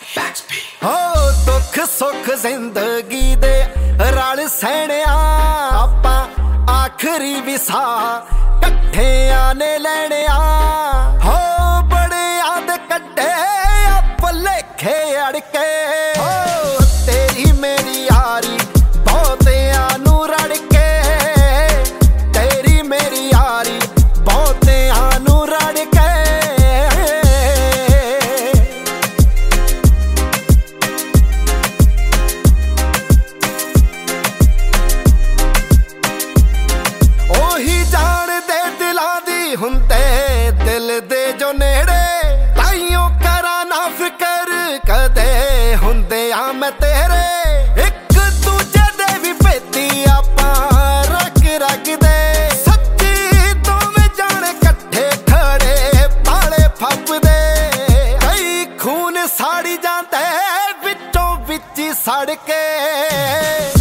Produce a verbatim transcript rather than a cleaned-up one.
हो दुख सुख जिंदगी दे रल सहणिया आपां आखरी विसा कट्ठियां ने लैणिया हो बड़े आद कट्टे भुलेखे अड़के हो तेरी मेरी यारी बहुतियां नू रड़के तेरी मेरी यारी बहुतियां नू रड़के हुंदे दिल दे जो नेड़े ताइयों करा ना फिकर कदे हुंदे आ मैं तेरे एक दूजे दे भी पेती आपां रख रख दे सच्ची दोवें जाने कट्ठे खड़े पाले फप दे कई खून साड़ी जांदे विचों विच सड़ के।